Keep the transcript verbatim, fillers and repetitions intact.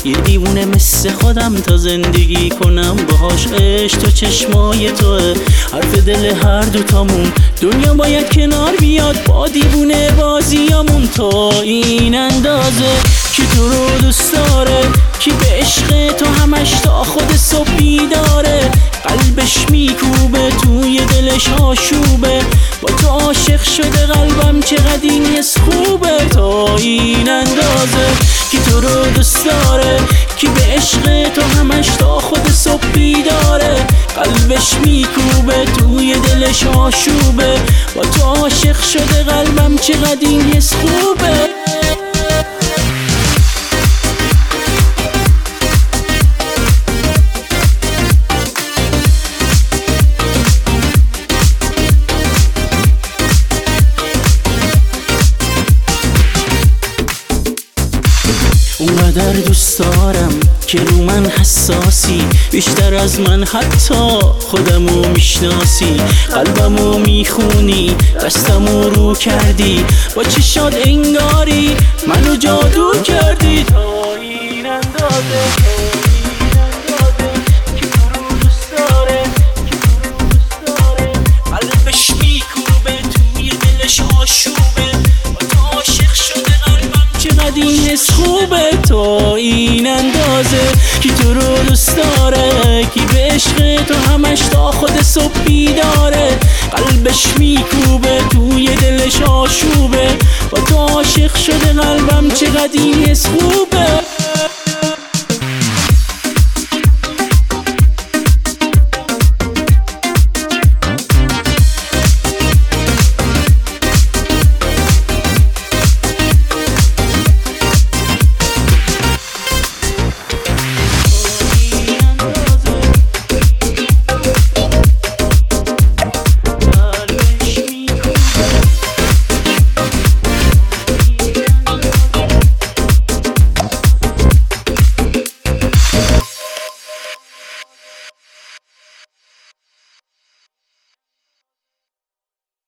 یه دیوونه مثل خودم تا زندگی کنم باهاش. عشق تو چشمای توه، حرف دل هر دوتامون. دنیا باید کنار بیاد با دیوونه بازیامون. تا این اندازه کی تو رو دوست داره، کی به عشق تو همش تا خود صبح بیداره. قلبش میکوبه توی دلش آشوبه، با تو عاشق شده قلبم چقدر این حس خوبه. تا این اندازه کی تو رو دوست داره، کی به عشق تو همش تا خود صبح بیداره. قلبش میکوبه توی دلش آشوبه، با تو عاشق شده قلبم چقدر این حس خوبه. اونقدر دوست دارم که رو من حساسی، بیشتر از من حتی خودمو میشناسی. قلبمو میخونی، دستمو رو کردی، با چشات انگاری منو جادو کردی. تا این اندازه که تو رو دوست داره، که تو رو دوست داره. قلبش میکوبه توی دلش آشوبه، با تو عاشق شده قلبم چقدر این حس خوبه. تا این اندازه کی تو رو دوست داره، کی به عشق تو همش تا خود صبح بیداره. قلبش میکوبه توی دلش آشوبه، با تو عاشق شده قلبم چقدر این حس خوبه.